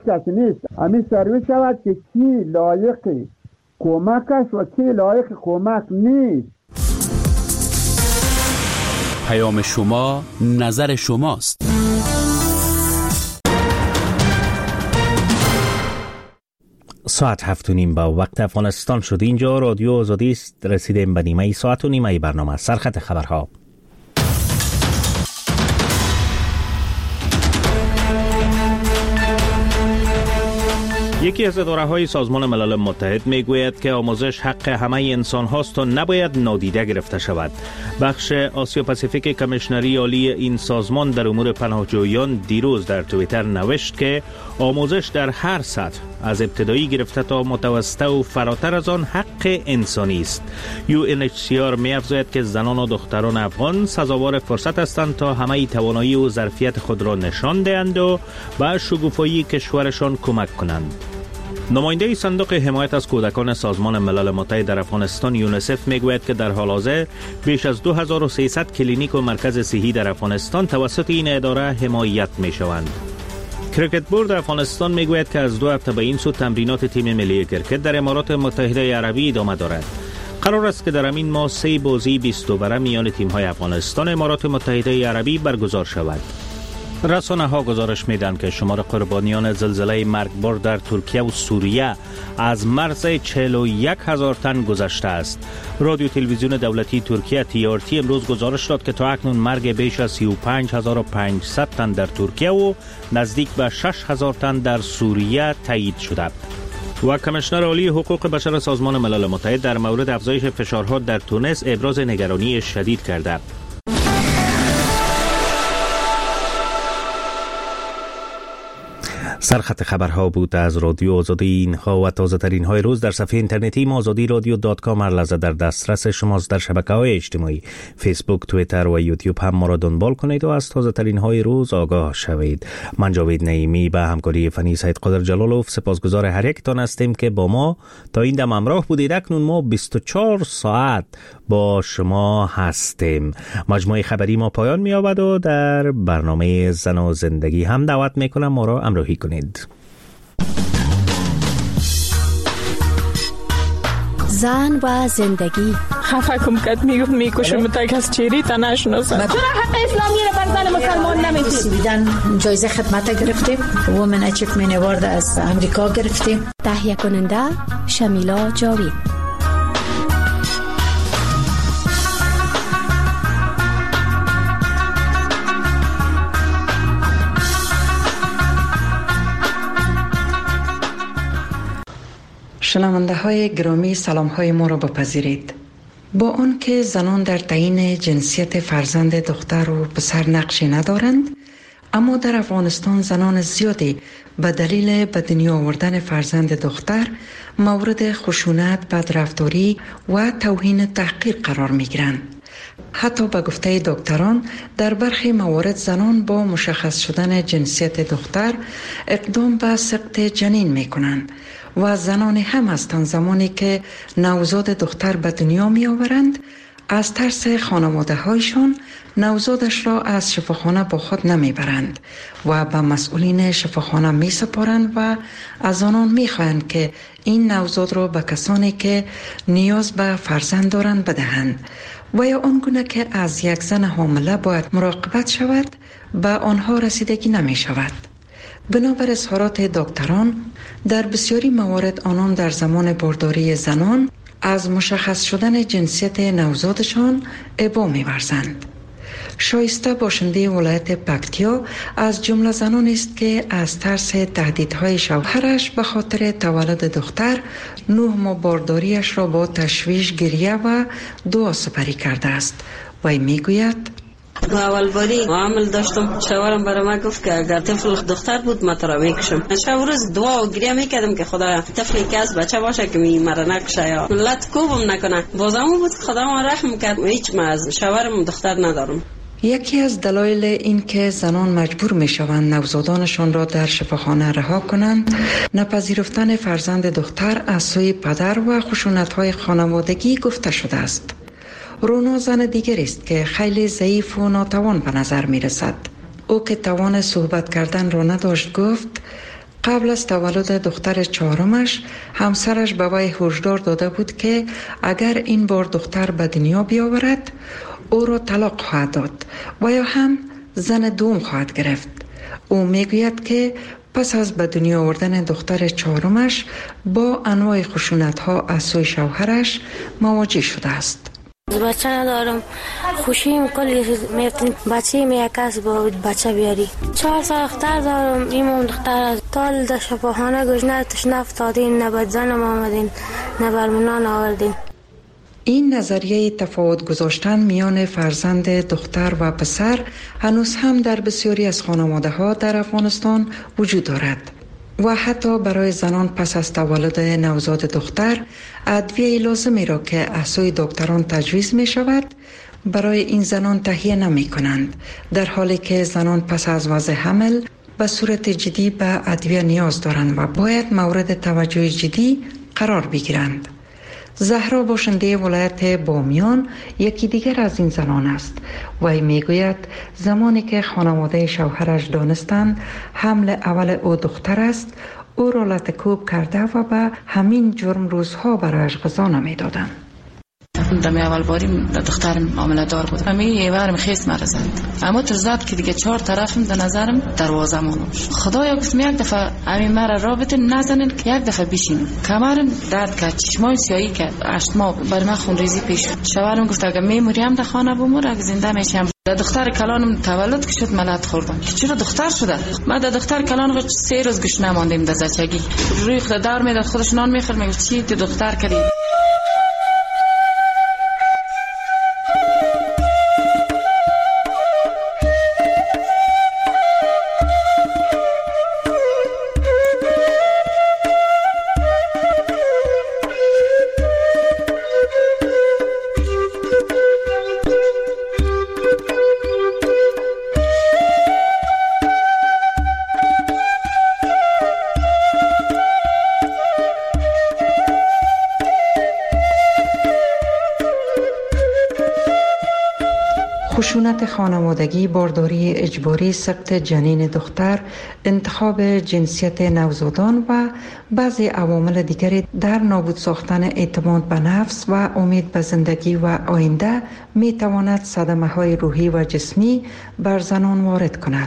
کسی نیست. همین سرویس شود که کی لایق کمک است و کی لایق کمک نیست. پیام شما، نظر شماست. ساعت 7:30 با وقت افغانستان شد. اینجا رادیو آزادی است. رسیدیم به نیمه ساعت و نیمه برنامه سرخط خبرها. یکی از اداره‌های سازمان ملل متحد میگوید که آموزش حق همه انسان هاست و نباید نادیده گرفته شود. بخش آسیا پاسیفیک کمیشنری عالی این سازمان در امور پناهجویان دیروز در توییتر نوشت که آموزش در هر سطح از ابتدایی گرفته تا متوسطه و فراتر از آن حق انسانی است. UNHCR می‌افزاید که زنان و دختران افغان سزاوار فرصت هستند تا همه توانایی و ظرفیت خود را نشان دهند و به شکوفایی کشورشان کمک کنند. نماینده صندوق حمایت از کودکان سازمان ملل متحد در افغانستان یونیسف میگوید که در حال حاضر بیش از 2300 کلینیک و مرکز صحی در افغانستان توسط این اداره حمایت میشوند. کرکت بورد افغانستان میگوید که از 2 هفته به این سو تمرینات تیم ملی کرکت در امارات متحده عربی ادامه دارد. قرار است که در همین ماه 3 بازی 20 اووره میان تیم‌های افغانستان و امارات متحده عربی برگزار شود. رسانه‌ها گزارش می‌دهند که شمار قربانیان زلزله مرگبار در ترکیه و سوریه از مرز 41,000 تن گذشته است. رادیو تلویزیون دولتی ترکیه TRT امروز گزارش داد که تا اکنون مرگ بیش از 35,500 تن در ترکیه و نزدیک به 6,000 تن در سوریه تایید شده. و کمیشنر عالی حقوق بشر سازمان ملل متحد در مورد افزایش فشارها در تونس ابراز نگرانی شدید کرده. سرخط خبرها بود از رادیو آزادی. اینها و تازه ترین های روز در صفحه اینترنتی azadiradio.com هر لحظه در دسترس شماست. در شبکه‌های اجتماعی فیسبوک، توییتر و یوتیوب هم ما را دنبال کنید و از تازه ترین های روز آگاه شوید. من جاوید نعیمی به همکاری فنی سید قادر جلالوف سپاسگزار هر یکتان هستیم که با ما تا این دم همراه بودید. اکنون ما 24 ساعت با شما هستیم. مجموعه خبری ما پایان می‌یابد و در برنامه زن و زندگی هم دعوت می‌کنم ما را همراهی کنید. زن و زندگی. خفه کم کت میکشم تا کس چیری تا نشناسم. چرا حق اسلامی رو بر زن مسلمان نمیدید؟ بیدن جایزه خدمت گرفتیم. وومن اچیومنت اوارد از امریکا گرفتیم. تهیه کننده شمیلا جاوید. شنونده های گرامی، سلام های ما را بپذیرید. با آنکه زنان در تعیین جنسیت فرزند دختر و پسر نقشی ندارند، اما در افغانستان زنان زیادی به دلیل به دنیا آوردن فرزند دختر مورد خشونت، بدرفتاری و توهین تحقیر قرار می گیرند. حتی به گفته دکتران در برخی موارد زنان با مشخص شدن جنسیت دختر اقدام به سقط جنین می کنند و زنان هم هستند زمانی که نوزاد دختر به دنیا می آورند از ترس خانواده هایشان نوزادش را از شفاخانه با خود نمی برند و به مسئولین شفاخانه می سپارند و از آنان می خواهند که این نوزاد را به کسانی که نیاز به فرزند دارند بدهند و یا آنگونه که از یک زن حامله باید مراقبت شود به آنها رسیدگی نمی شود. بنابر اظهارات دکتران در بسیاری موارد آنان در زمان بارداری زنان از مشخص شدن جنسیت نوزادشان ابا می‌ورزند. شایسته باشنده ولایت پکتیا از جمله زنان است که از ترس تهدیدهای شوهرش به خاطر تولد دختر 9 ماه بارداریش را با تشویش، گریه و دعا سپری کرده است. وی میگوید اول باری معامل داشتم، شوهرم برای من گفت که اگر طفل دختر بود من تو را میکشم. شب روز دعا و گریه میکردم که خدا طفلی که از بچه باشه که مرا نکشه یا ملت کوبم نکنه. بازم بود که خدا ما رحم کرد. هیچ من از شوهرم دختر ندارم. یکی از دلایل این که زنان مجبور می شوند نوزادانشان را در شفاخانه رها کنند نپذیرفتن فرزند دختر از سوی پدر و خشونت‌های خانوادگی گفته شده است. رونا زن دیگر است که خیلی ضعیف و ناتوان به نظر می رسد. او که توان صحبت کردن را نداشت گفت قبل از تولد دختر چهارمش همسرش به وی هشدار داده بود که اگر این بار دختر به دنیا بیاورد او را طلاق خواهد داد و یا هم زن دوم خواهد گرفت. او میگوید که پس از به دنیا آوردن دختر چهارمش با انواع خشونت‌ها از سوی شوهرش مواجه شده است. بچه ندارم، خوشیم کلی میفتیم بچه میکس باید بچه بیاری. 4 سال دختر دارم، ایمون دختر از تال در شفاخانه گوشنه توش نفتادین، نه بدزنم آمدین، نه برمونان آوردین. این نظریه تفاوت گذاشتن میان فرزند دختر و پسر هنوز هم در بسیاری از خانواده ها در افغانستان وجود دارد و حتی برای زنان پس از تولد نوزاد دختر ادویه لازمی را که از سوی دکتران تجویز می شود برای این زنان تهیه نمی کنند، در حالی که زنان پس از وضع حمل به صورت جدی به ادویه نیاز دارند و باید مورد توجه جدی قرار بگیرند. زهرا باشنده ولایت بامیان یکی دیگر از این زنان است. وی میگوید زمانی که خانواده شوهرش دانستند حمل اول او دختر است، او را لطکوب کرده و به همین جرم روزها برایش غذا نمیدادند. دمی اول باری دخترم معامله دار بود. امی ورم خیس مرزد. اما ترزاد که دیگه 4 طرفم در نظرم دروازه مونوش. خدایا قسم یک دفعه امی مرا رابطه نزنن که یک دفعه بشینم. کمرم درد کرد، چشمای سیاهی کرد، اشتما بر من خون ریزی پیش شد. شوهرم گفت اگه میموریم در خانه بمور، اگه زنده میشم. دختر کلانم تولد که شد ملت خوردم که چرا دختر شده. ما دختر کلان رو 3 روز گوش نماندیم در زچگی. روی خود دار میداد، خودش نان میخورد، میگفت چی تو دختر کردی. خشونت خانوادگی، بارداری اجباری، سقط جنین دختر، انتخاب جنسیت نوزادان و بعضی عوامل دیگری در نابود ساختن اعتماد به نفس و امید به زندگی و آینده می تواند صدمه‌های روحی و جسمی بر زنان وارد کند.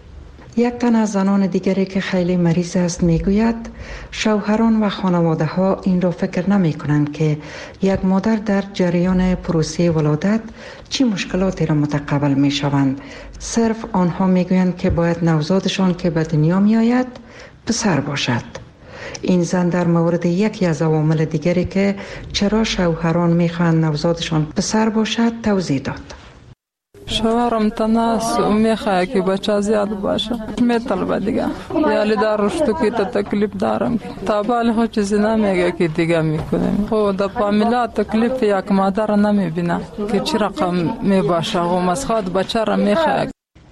یک تن از زنان دیگری که خیلی مریض است میگوید شوهران و خانواده ها این را فکر نمی کنند که یک مادر در جریان پروسه ولادت چی مشکلاتی را متقبل می شوند. صرف آنها میگویند که باید نوزادشان که به دنیا می آید پسر باشد. این زن در مورد یکی از عوامل دیگری که چرا شوهران میخواهند نوزادشان پسر باشد توضیح داد. شوهرم تناس و میخواه که بچه زیاد باشه، میطلبه دیگه یالی در رشتو که تا تکلیف دارم تا بالی خود چیزی نمیگه که دیگه میکنیم. خود در فامیلا تکلیف یک مادر نمیبینه که چی رقم میباشه و مسخواد بچه را میخواه.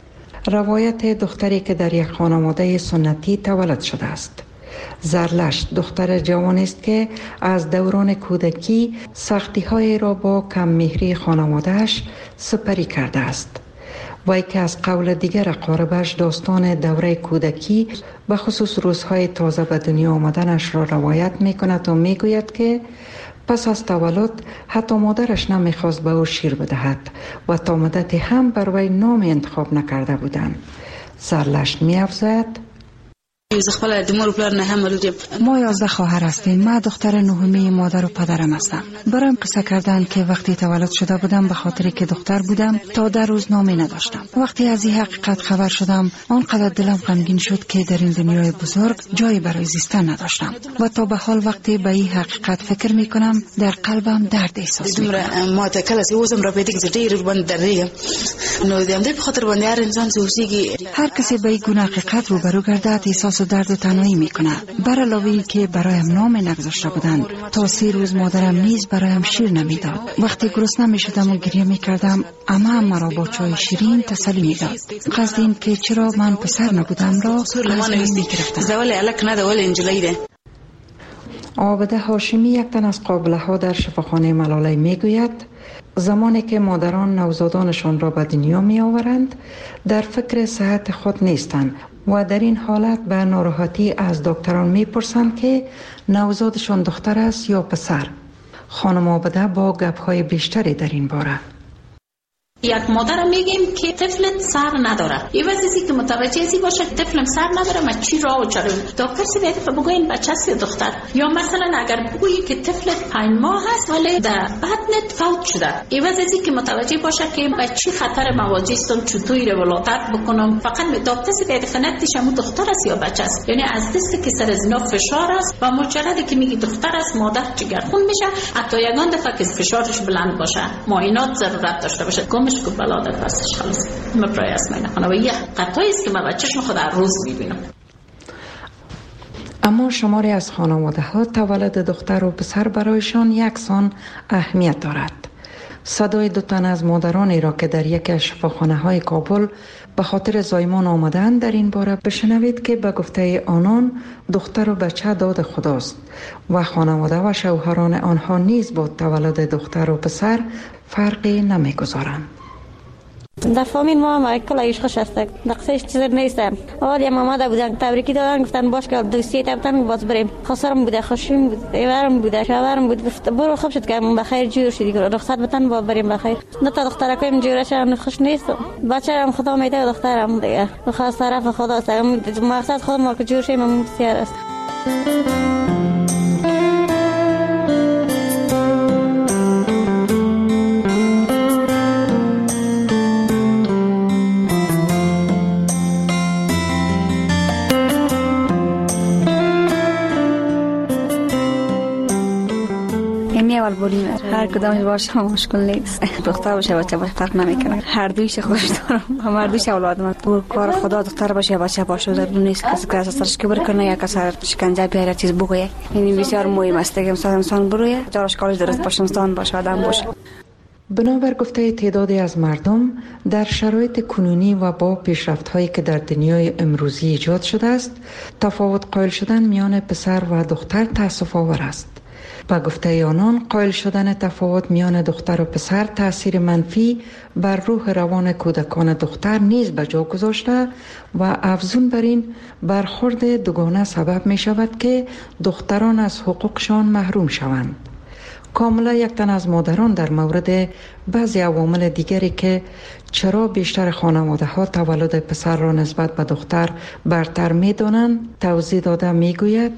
روایت دختری که در یک خانواده سنتی تولد شده است. زرلش دختر جوانی است که از دوران کودکی سختی‌های را با کم مهری خانواده‌اش سپری کرده است. وی که از قول دیگر اقاربش داستان دوره کودکی به خصوص روزهای تازه به دنیا آمدنش را روایت می‌کند و می‌گوید که پس از تولد حتی مادرش نمی‌خواست به او شیر بدهد و تا مدتی هم بر وی نام انتخاب نکرده بودند. زرلش می‌افزاید ما 11 خواهر هستیم. ما دختر نهمی مادر و پدرم هستم. برایم قصه کردند که وقتی تولد شده بودم به خاطر که دختر بودم تا 10 روز نامی نداشتم. وقتی از این حقیقت خبر شدم آنقدر دلم غمگین شد که در این دنیای بزرگ جایی برای زیستن نداشتم و تا به حال وقتی به این حقیقت فکر می کنم در قلبم درد احساس می کنم. هر کسی به این گونه حقیقت روبرو گردد احساس درد و تنهایی میکنه. بر علاوه که برایم نام نگذاشته بودند تا 3 روز مادرم نیز برایم شیر نمیداد. وقتی گرسنه میشدم و گریه میکردم اما مرا با چای شیرین تسلی میداد. قصد این که چرا من پسر نبودم را از من میگرفتم. عابده هاشمی یک تن از قابله ها در شفاخانه ملاله میگوید زمانی که مادران نوزادانشان را به دنیا می آورند در فکر صحت خود نیستند و در این حالت به ناراحتی از دکتران میپرسند که نوزادشان دختر است یا پسر. خانم عابده با گپ‌های بیشتری در این باره. یک مادر میگیم که طفلت سر نداره، این واسه که متوجه ازی باشه طفلم سر نداره، ما چی راه و چرا دکتر سی بهت بگوین بچه است یا دختر. یا مثلا اگر بگویی که طفلت 5 ماه هست ولی در بطنت فوت شده، این واسه که متوجه باشه که بچه خطر مواجه است، چطوری رو ولادت بکنم. فقط دکتر سی بهت فنتش هم دختر است یا بچه است، یعنی از دستی که سر زنا فشار است و مجرد که میگی دختر است مادر جگرخون میشه، حتی یگان دفعه که فشارش بلند باشه معاینات ضرورت داشته باشه که بلاده هستش خلاص مبرای اسمه نخونه و یه قطعی است که من بچه‌شون خود هر روز میبینم. اما شماری از خانواده ها تولد دختر و پسر برایشان یکسان اهمیت دارد. صدای 2 تن از مادرانی را که در یک از شفاخانه های کابل به خاطر زایمان آمدند در این باره بشنوید که به گفته آنان دختر و بچه داد خداست و خانواده و شوهران آنها نیز با تولد دختر و پسر فرقی نمیگذارند. در فامیل ما کلایش خوش است، نقصش چیزی نیستم. آدی آمده بودن تبریکی دادن، گفتن باش که دوستی تبتن باز بریم. خسارم بوده، خوشیم بود، ایوارم بوده، شوهرم بود. گفت برو خوب شد که بخیر جور شدی، رخصت بتن با بریم بخیر. نه تا دختر کویم جورش هم خوش نیست. بچه‌ام خدا میده دخترم دیگه. خاص طرف خداست. مقصد خود ما که جور شیم بسیار است. هر کدامش باشه مشکل نیست، دختر باشه بچه باشه فرق نمیکنه، هر دویش خوش دارم، هر دویش اولاد من. بر کار خدا دختر باشه بچه باشه ضرور نیست کسی که اساسش که بکنه یا کسی شکنجه بیاره چیز بگویه. این بسیار مهم است که انسان بروه جارش کارش درست باشه، انسان باشه، آدم باشه. بنابر گفته تعدادی از مردم در شرایط کنونی و با پیشرفت‌هایی که در دنیای امروزی ایجاد شده است، تفاوت قائل شدن میان پسر و دختر تأسف‌آور است. با گفته آنان قائل شدن تفاوت میان دختر و پسر تأثیر منفی بر روح روان کودکان دختر نیز به جا گذاشته و افزون بر این برخورد دوگانه سبب می شود که دختران از حقوقشان محروم شوند. کاملا یک تن از مادران در مورد بعضی عوامل دیگری که چرا بیشتر خانواده ها تولد پسر را نسبت به دختر برتر می دانند توضیح داده می گوید: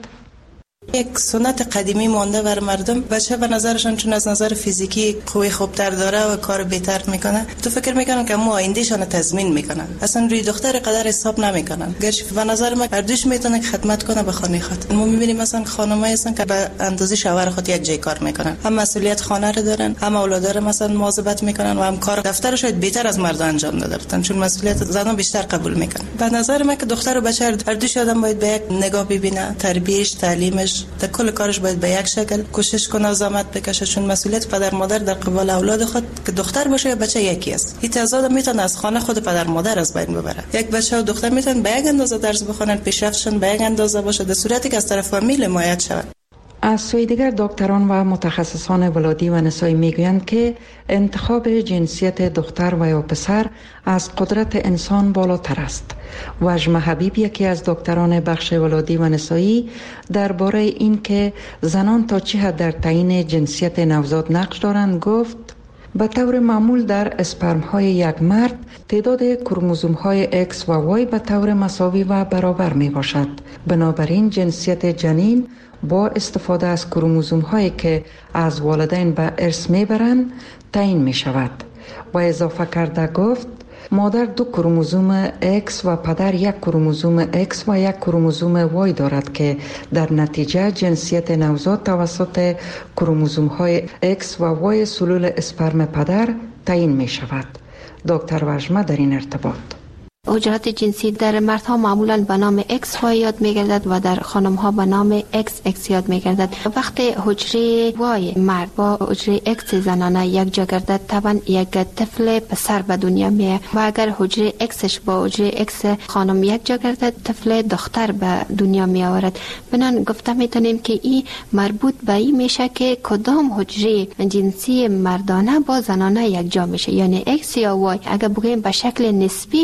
یک سنت قدیمی مانده بر مردم، بچه به نظرشون چون از نظر فیزیکی قوی خوبتر داره و کار بهتر میکنه، تو فکر میکنن که ما آیندهشان تضمین میکنن، اصلا روی دختر قدر حساب نمیکنن. گرچه به نظر من هردوش میتونه خدمت کنه به خانه خود. ما میبینیم مثلا خانمایی هستن که به اندازه شوهر خود یک جای کار میکنن، هم مسئولیت خانه رو دارن، هم اولاد رو مثلا مواظبت میکنن و هم کار دفتر شاید بهتر از مرد انجام دادن، چون مسئولیت زنان بیشتر قبول میکنن. به نظر من که دختر و بچه هردوش آدم باید به یک نگاه ببینه، تربیتش، تعلیمش، در کل کارش باید به یک شکل کوشش کنه و زحمت بکشه، چون مسئولیت پدر مادر در قبال اولاد خود که دختر باشه یا بچه یکی است. این تضاد میتونه از خانه خود پدر مادر از بین ببره. یک بچه و دختر میتونن به یک اندازه درس بخونن، پیشرفتشون به یک اندازه باشه، در صورتی که از طرف فامیل حمایت شود. از سوی دیگر دکتران و متخصصان ولادی و نسایی میگویند که انتخاب جنسیت دختر و یا پسر از قدرت انسان بالاتر است. وجمه حبیب یکی از دکتران بخش ولادی و نسایی درباره این که زنان تا چه حد در تعیین جنسیت نوزاد نقش دارند گفت: به طور معمول در اسپرم های یک مرد تعداد کروموزوم های X و Y به طور مساوی و برابر می باشد. بنابراین جنسیت جنین با استفاده از کروموزوم هایی که از والدین به ارث می برند تعیین می شود. و اضافه کرده گفت: مادر 2 کروموزوم X و پدر 1 کروموزوم X و 1 کروموزوم Y دارد که در نتیجه جنسیت نوزاد توسط کروموزوم های X و Y سلول اسپرم پدر تعیین می شود. دکتر وجمه در این ارتباط: حجرات جنسی در مردها معمولا به نام XY یاد می‌گردد و در خانم‌ها به نام XX یاد می‌گردد. وقتی حجره Y مرد با حجره X زنانه یک جا گردد، طبعا یک طفل پسر به دنیا میاد و اگر حجره Xش با حجره X خانم یک جا گردد، طفل دختر به دنیا میآورد. بنان گفته میتونیم که این مربوط به این میشه که کدام حجره جنسی مردانه با زنانه یک جا میشه، یعنی X یا Y. اگر بگیم به شکل نسبی تقریبا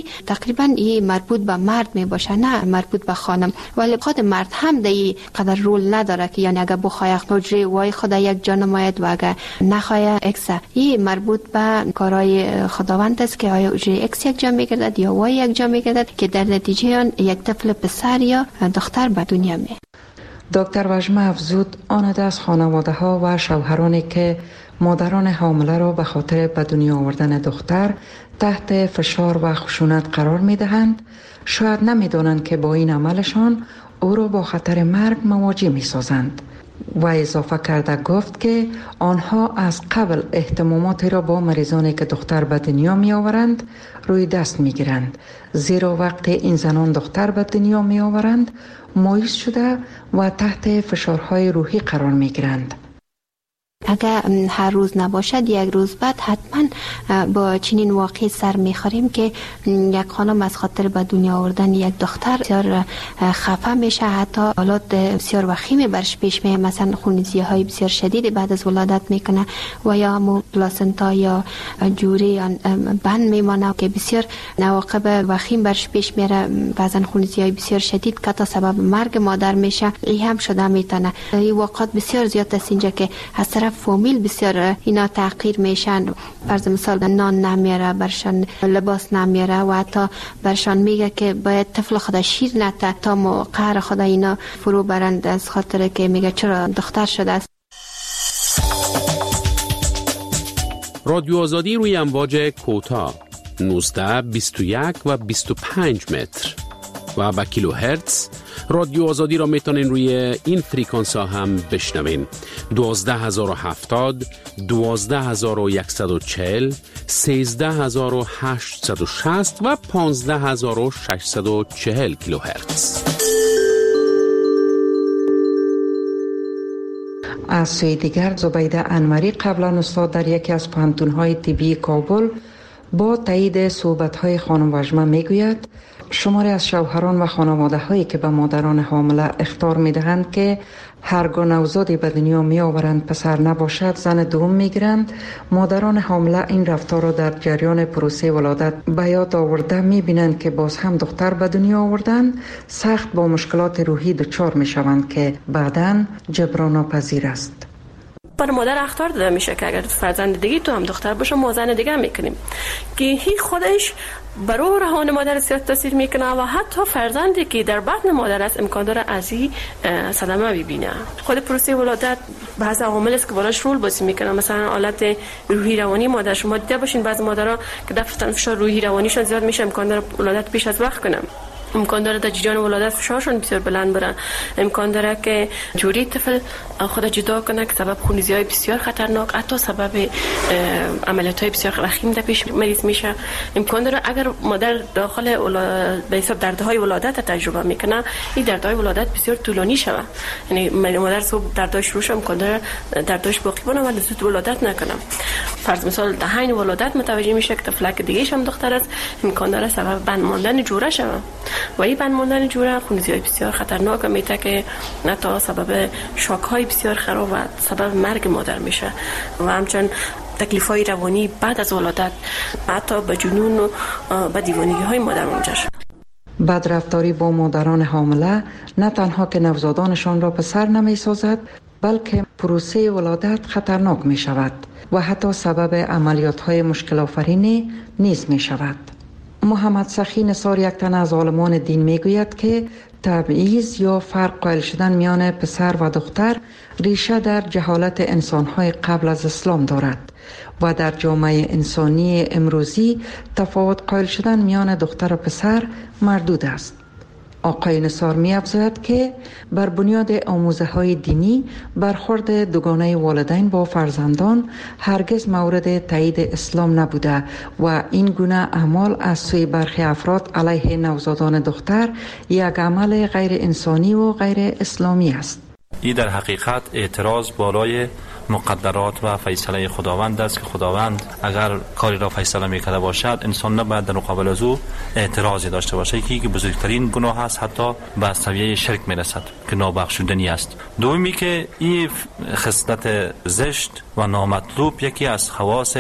تقریبا این مربوط به مرد می باشه، نه مربوط به خانم. ولی خود مرد هم در این قدر رول نداره که یعنی اگر بخواه حجره وای خدا یک جا نماید و اگر نخواه اکس. این مربوط به کارهای خداوند است که آیا حجره اکس یک جا میگردد یا وای یک جا میگردد که در نتیجه آن یک طفل پسر یا دختر به دنیا می. دکتر وژمه افزود آنده از خانواده ها و شوهرانی که مادران حامله را به خاطر به دنیا آوردن دختر تحت فشار و خشونت قرار می دهند، شاید نمی دانند که با این عملشان او را با خطر مرگ مواجه می سازند. و اضافه کرده گفت که آنها از قبل اهتماماتی را با مریضانی که دختر به دنیا می آورند روی دست می گیرند، زیرا وقتی این زنان دختر به دنیا می آورند مایوس شده و تحت فشارهای روحی قرار می گیرند. اگر هر روز نباشد یک روز بعد حتما با چنین واقعی سر میخوریم که یک خانم از خاطر به دنیا آوردن یک دختر بسیار خفه میشه، حتی حالات بسیار وخیمی برش پیش میاد، مثلا خونریزی های بسیار شدید بعد از ولادت میکنه و یا همون پلاسنتا یا جوری بند میمانه که بسیار عواقب وخیم برش پیش میره، بعضا خونریزی های بسیار شدید که تا سبب مرگ مادر میشه. این هم شده میتونه. این واقعات بسیار زیاد است اینجا که از طرف فامیل بسیار اینا تحقیر میشن. فرض مثال نان نمیاره برشان، لباس نمیاره و حتی برشان میگه که باید طفل خدا شیر نته تا قهر خدا اینا فرو برند از خاطر که میگه چرا دختر شده است. رادیو آزادی روی امواج کوتاه 19 21 و 25 متر و با کیلو هرتز. رادیو آزادی را میتونین روی این فریکانس ها هم بشنوین: 12070 12140 13860 و 15640 کیلو هرتز. از سوی دیگر زبیده انوری قبلا استاد در یکی از پانتون‌های طبی کابل با تایید صحبت‌های خانم وژمه میگوید شماری از شوهران و خانواده هایی که به مادران حامله اخطار می دهند که هرگاه نوزادی به دنیا می آورند پسر نباشد زن دوم می گیرند، مادران حامله این رفتار را در جریان پروسه ولادت به یاد آورده می بینند که باز هم دختر به دنیا آوردند سخت با مشکلات روحی دچار می شوند که بعداً جبران ناپذیر است. بر مادر اخطار داده میشه که اگر فرزند دیگه تو هم دختر باشه ما زن دیگه میکنیم که هی خودش برای روان مادر زیاد تاثیر میکنه و حتی فرزندی که در بطن مادر است امکان داره از این صدمه ببینه. خود پروسه ولادت بعضی عوامل است که بالاش رول بازی میکنه، مثلا حالت روحی روانی مادر. شما دیده باشین بعضی مادرها که دفتن فشار روحی روانیشون زیاد میشه، امکان داره ولادت پیش از وقت کنه، امکان داره در جریان ولادت فشارشون بسیار بلند بره، امکان داره که جوری طفل خود جدا کنه که سبب خونریزی‌های بسیار خطرناک، حتی سبب عملیات‌های بسیار وخیم در پیش مریض میشه. امکان داره اگر مادر داخل به حساب دردهای ولادت تجربه میکنه، این دردهای ولادت بسیار طولانی شوه، یعنی مادر صبح درداش روش امکان داره درداش باقی بمونه و زود ولادت نکنه. فرض مثال در حین ولادت متوجه میشه که طفلک دیگه هم دختر است، امکان داره سبب بند ماندن جوره شوه و این بند ماندن جوره خونریزی‌های بسیار خطرناک میته که تا سبب شاک‌های بسیار خراب و سبب مرگ مادر میشه و همچنین تکلیف‌های روانی بعد از ولادت حتی به جنون و به دیوانگی‌های مادر منجر شد. بدرفتاری با مادران حامله نه تنها که نوزادانشان را پسر نمی‌سازد بلکه پروسه ولادت خطرناک می‌شود و حتی سبب عملیات‌های مشکل آفرینی نیز می‌شود. محمد سخی نثار یک تن از عالمان دین میگوید که تبعیض یا فرق قائل شدن میان پسر و دختر ریشه در جهالت انسان‌های قبل از اسلام دارد و در جامعه انسانی امروزی تفاوت قائل شدن میان دختر و پسر مردود است. آقای نثار می افزاید که بر بنیاد آموزه‌های دینی برخورد دوگانه والدین با فرزندان هرگز مورد تایید اسلام نبوده و این گونه اعمال از سوی برخی افراد علیه نوزادان دختر یک عمل غیر انسانی و غیر اسلامی است. این در حقیقت اعتراض بالای مقدرات و فیصله خداوند است که خداوند اگر کاری را فیصله میکرده باشد انسان نباید در مقابل از او اعتراضی داشته باشه که بزرگترین گناه است، حتی به سویه شرک میرسد که نابخشودنی است. دومی که این خصلت زشت و نامطلوب یکی از خواص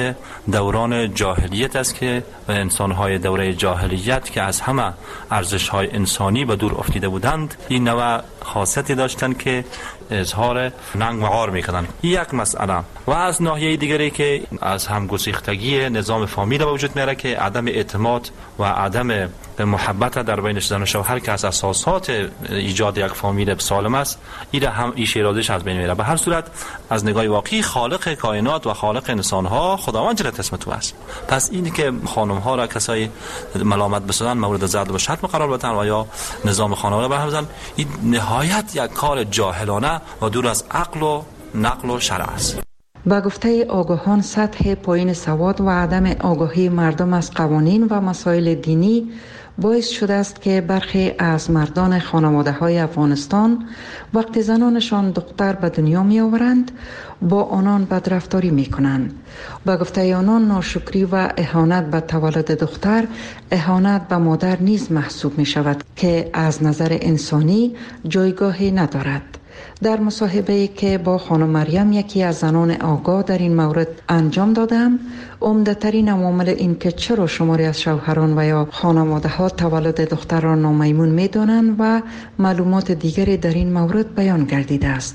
دوران جاهلیت است که انسان‌های دوره جاهلیت که از همه ارزش‌های انسانی به دور افتیده بودند این نوع خاصیتی داشتند که اظهار ننگ و عار می‌کردند. یک مسئله و از ناحیه دیگری که از همگسیختگی نظام فامیل به وجود میاره که عدم اعتماد و عدم محبت در بین زن و شوهر که از اساسات ایجاد یک فامیل سالم است، این هم ایش ارادش از بین میره. به هر صورت از نگاه واقعی خالق کائنات و خالق انسان‌ها خداوند جل اسمته است. پس این که خانم‌ها را کسای ملامت بسازن، مورد ضرب و شتم قرار بدن و یا نظام خانواده برهم بزنن، این نهایت یک کار جاهلانه و دور از عقل و نقل و شرع است. با گفته آگاهان سطح پایین سواد و عدم آگاهی مردم از قوانین و مسائل دینی باعث شده است که برخی از مردان خانواده‌های افغانستان وقتی زنانشان دختر به دنیا می آورند با آنان بدرفتاری می کنند. با گفته آنان ناشکری و اهانت به تولد دختر اهانت به مادر نیز محسوب می شود که از نظر انسانی جایگاهی ندارد. در مصاحبه‌ای که با خانم مریم یکی از زنان آگاه در این مورد انجام دادم، عمده‌ترین عوامل این که چرا شماری از شوهران و یا خانواده‌ها تولد دختران نامیمون می‌دانند و معلومات دیگری در این مورد بیان گردیده است.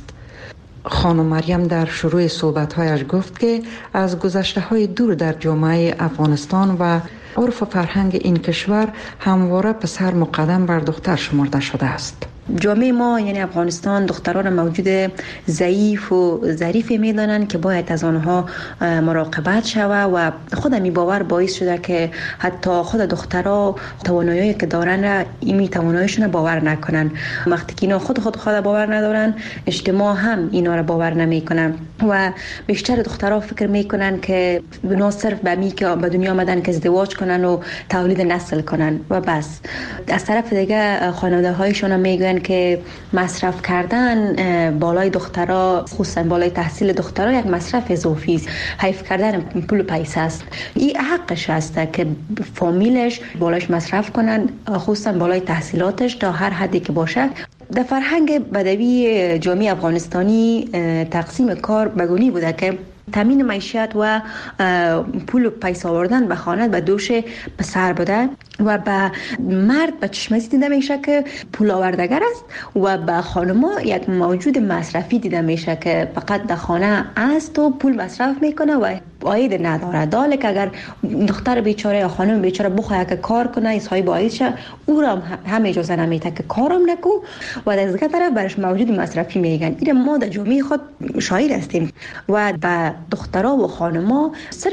خانم مریم در شروع صحبت‌هایش گفت که از گذشته‌های دور در جامعه افغانستان و عرف و فرهنگ این کشور همواره پسر مقدم بر دختر شمرده شده است. جامعه ما یعنی افغانستان دختران موجود ضعیف و ظریفی میدانند که باید از آنها مراقبت شود و خود می باور باعث شده که حتی خود دخترها توانایی که دارن این تواناییشون باور نکنن. وقتی که اینا خود باور ندارن، اجتماع هم اینا را باور نمیکنن و بیشتر دخترها فکر میکنن که بنا صرف به می که به دنیا آمدن که ازدواج کنن و تولید نسل کنن و بس. از طرف دیگه خانواده هایشون میگن که مصرف کردن بالای دخترها، خصوصا بالای تحصیل دخترها، یک مصرف اضافی است. حیف کردن پول و پیسه است. این حقش است که فامیلش بالاش مصرف کنن، خصوصا بالای تحصیلاتش تا هر حدی که باشه. در فرهنگ بدوی جامعه افغانستانی تقسیم کار بگونی بوده که تامین معیشت و پول و پیسه آوردن به خانه به دوش پسر بوده و به مرد به چشمزی دیده میشه که پول آوردگر است و به خانما یک موجود مصرفی دیده میشه که فقط در خانه است و پول مصرف میکنه و عاید نداره. داله که اگر دختر بیچاره یا خانم بیچاره بخواه که کار کنه ایسای باعث شه، او را هم اجازه نمیده که کارم نکو و از دیگه طرف برش موجود مصرفی میگن. این ما در جامعه خود شاهد هستیم و به دخترها و خانما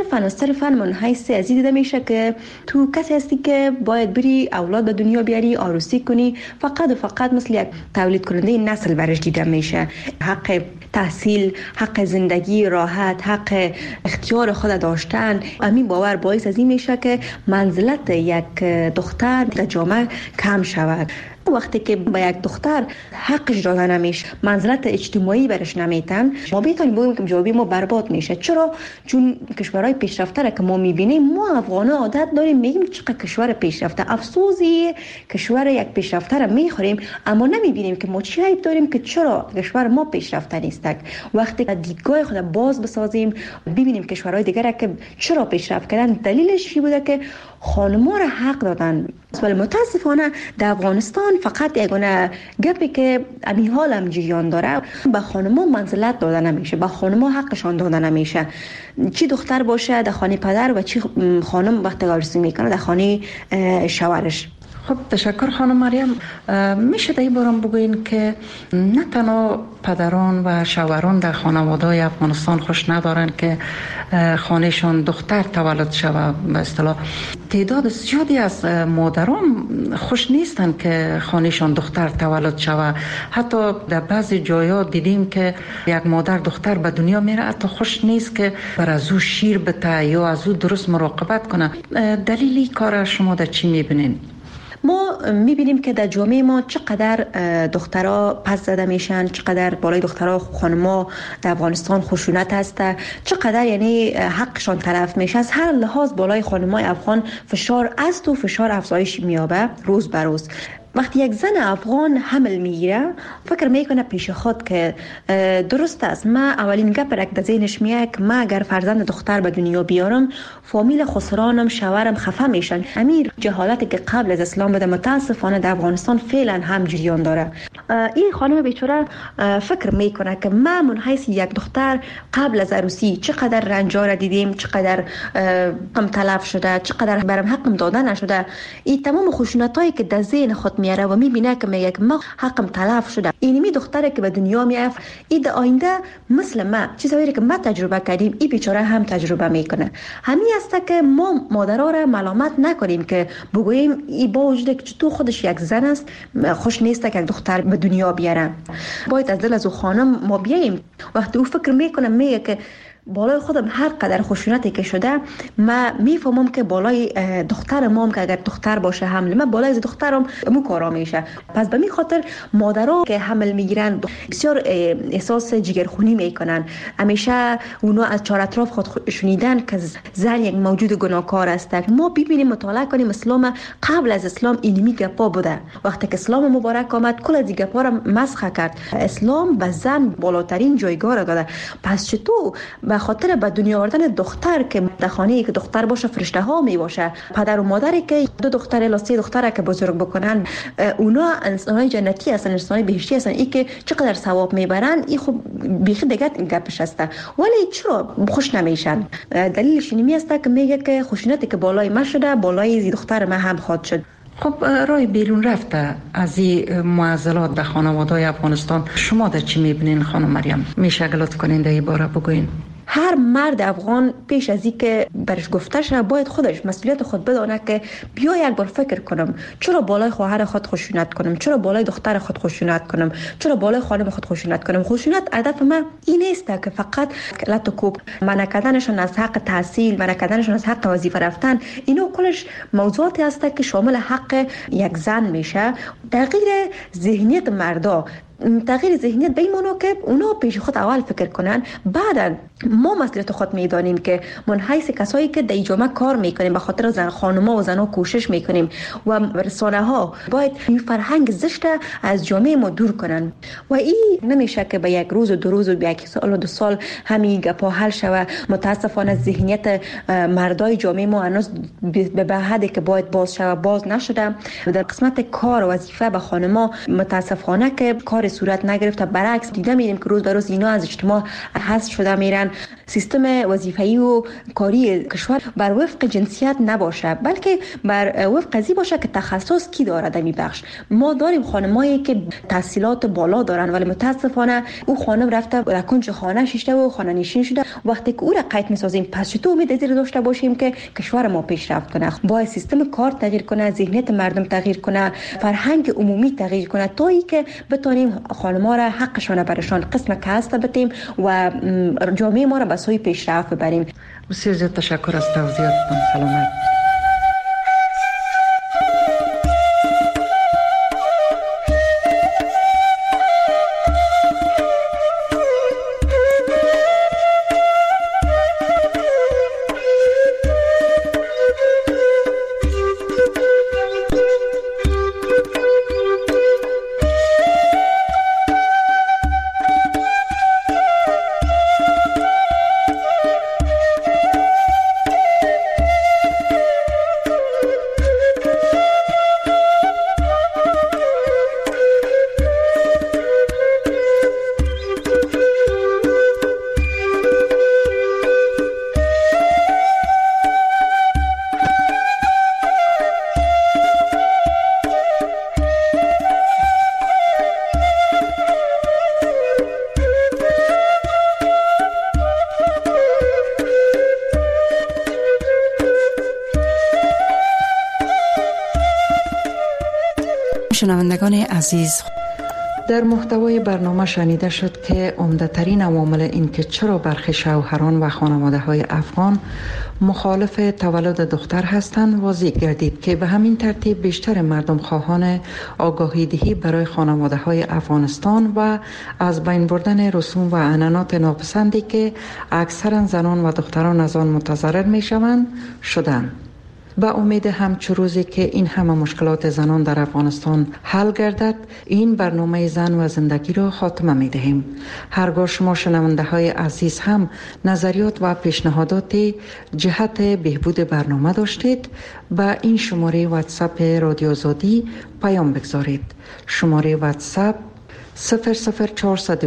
صرفا من حیث ازی دیده میشه که تو کسی هستی که باید بری اولاد به دنیا بیاری، عروسی کنی، فقط و فقط مثل یک تولید کننده نسل برش دیده میشه. حق تحصیل، حق زندگی راحت، حق اختیار خود داشتن، همین باور باعث از این میشه که منزلت یک دختر در جامعه کم شود. وقتی که به یک دختر حقش داده نمیشه، منزلت اجتماعی برش نمیتن، ما بیتونیم بگیم که جوابی ما برباد میشه. چرا؟ چون کشورهای پیشرفته که ما میبینیم، ما افغان‌ها عادت داریم میگیم چقدر کشور پیشرفته، افسوسی کشور یک پیشرفته را میخوریم اما نمیبینیم که ما چی عیب داریم که چرا کشور ما پیشرفته نیست. وقتی دیدگاه خود باز بسازیم، ببینیم کشورهای دیگر که چرا پیشرفت کردن، دلیلش چی بوده که خانم‌ها را حق دادن. ولی متاسفانه در افغانستان فقط یگانه گپی که امی حال هم جریان داره، به خانم‌ها منزلت داده نمیشه، به خانم‌ها حقشان داده نمیشه. چی دختر باشه در خانه پدر و چی خانم وقتی عروسی میکنه در خانه شوهرش. خب تشکر خانم مریم. میشه در این بارم بگوین که نه تنها پدران و شوهران در خانواده‌های افغانستان خوش ندارن که خانهشان دختر تولد شود، به اصطلاح تعداد زیادی از مادران خوش نیستن که خانهشان دختر تولد شود. حتی در بعضی جایا دیدیم که یک مادر دختر به دنیا میره، حتی خوش نیست که بر از او شیر بده یا از او درست مراقبت کنه. دلیلی کار شما در چی میبینین؟ ما میبینیم که در جامعه ما چقدر دخترها پس زده میشن، چقدر بالای دخترها خانم‌ها در افغانستان خشونت هست، چقدر یعنی حقشان تلف میشه. از هر لحاظ بالای خانم‌های افغان فشار است و فشار افزایش می‌یابه روز به روز. وقتی یک زن افغان حمل میگیره فکر میکنه پیش خود که درست است، من اولین گپ را در ذهنش میاد که من اگر فرزند دختر به دنیا بیارم فامیل خسرانم شوهرم خفه میشن. امیر جهالتی که قبل از اسلام بوده متاسفانه در افغانستان فعلا هم جریان داره. این خانم بیچاره فکر میکنه که من من حیث یک دختر قبل از عروسی چقدر رنجا دیدیم، چقدر حقم تلف شده، چقدر برام حقم داده نشده. این تمام خشونتایی که در ذهن خود میاره و میبینه که میگه ما حقم تلف شده. اینمی دختره که به دنیا میاد این در آینده مثل ما چیزایی که ما تجربه کردیم این بیچاره هم تجربه میکنه. همین است که ما مادرها را ملامت نکنیم که بگوییم این با وجود که تو خودش یک زن است خوش نیست که یک دختر به دنیا بیاره. باید از دل از او خانم ما بیاییم. وقتی او فکر میکنه میگه که بالای خودم هر قدر خشونتی که شده من میفهمم که بالای دخترم هم که اگر دختر باشه حمل من بالای از دخترم مو کارا میشه. پس به این خاطر مادرها که حمل میگیرن بسیار احساس جگرخونی میکنن. همیشه اونا از چهار اطراف خود شنیدن که زن یک موجود گناهکار است. ما ببینیم مطالعه کنیم اسلام قبل از اسلام اینمی گپا بوده. وقتی که اسلام مبارک آمد کل از گپا را مسخ کرد. اسلام به زن بالاترین جایگاه را داده. پس چطور به خاطر به دنیا آوردن دختر که در خانه‌ای که دختر باشه فرشته ها می باشه، پدر و مادری که دو دختر یا سه دختر که بزرگ بکنن اونا انسان‌های جنتی هستن، انسان‌های بهشتی هستن، این که چقدر ثواب میبرن این خب بیخی دیگه گپش است. ولی چرا خوش نمیشن؟ دلیلش اینمی است که میگه که خشونتی که بالای ما شده بالای دختر ما هم خواهد شد. خب رای بیرون رفته از این معضلات در خانواده‌های افغانستان شما در چی میبینین خانم مریم؟ میشه لطف کنین در این باره بگوین؟ هر مرد افغان پیش از این که برش گفته شه باید خودش مسئولیت خود بدانه که بیا یک بار فکر کنم چرا بالای خواهر خود خشونت کنم، چرا بالای دختر خود خشونت کنم، چرا بالای خانم خود خشونت کنم. خشونت هدف من این نیست که فقط لط و کوب، منع کردنشان از حق تحصیل، منع کردنشان از حق وظیفه رفتن، اینو کلش موضوعاتی است که شامل حق یک زن میشه. تغییر ذهنیت مردا، تغییر ذهنیت به این معنی که اونا پیش خود اول فکر کنن، بعد ما مسئولیت خود میدانیم که من حیث کسایی که در جامعه کار میکنیم به خاطر زن خانم‌ها و زن‌ها کوشش میکنیم و رسانه ها باید این فرهنگ زشت از جامعه ما دور کنن. و این نمیشه که به یک روز و دو روز و به یک سال و دو سال همین گپا حل شود. متاسفانه ذهنیت مردای جامعه ما هنوز به حدی که باید باز شود باز نشده. در قسمت کار و وظیفه به خانم‌ها متاسفانه که کار صورت نگرفته. برعکس دیده میریم که روز به روز اینا از اجتماع حذف شده میرن. سیستم وظیفه‌ای و کاری کشور بر وفق جنسیت نباشه بلکه بر وفق قضیه باشه که تخصص کی داره در این بخش. ما داریم خانمایی که تحصیلات بالا دارن ولی متاسفانه او خانم رفته در کنج خانه شیشته و خانه نشین شده. وقتی که او را قید میسازیم پس چطور امید ازیر داشته باشیم که کشور ما پیشرفت کنه؟ باید سیستم کار تغییر کنه، ذهنیت مردم تغییر کنه، فرهنگ عمومی تغییر کنه تا اینکه بتونیم خانم‌ها را حقشون برشان قسم کسب بدیم و جامعه ما را به سوی پیشرفت ببریم. بسیار زیاد تشکر از توضیحاتتون. سلامت. شنوندگان عزیز، در محتوای برنامه شنیده شد که عمده‌ترین عوامل این که چرا برخی شوهران و خانواده‌های افغان مخالف تولد دختر هستند واضح گردید که به همین ترتیب بیشتر مردم خواهان آگاهی دهی برای خانواده‌های افغانستان و از بین بردن رسوم و عنعنات ناپسندی که اکثرا زنان و دختران از آن متضرر می‌شوند شدند. با امید همچو روزی که این همه مشکلات زنان در افغانستان حل گردد، این برنامه زن و زندگی را خاتمه می دهیم. هرگاه شما شنونده های عزیز هم نظریات و پیشنهادات جهت بهبود برنامه داشتید، با این شماره واتساپ رادیو آزادی پیام بگذارید. شماره واتساپ 004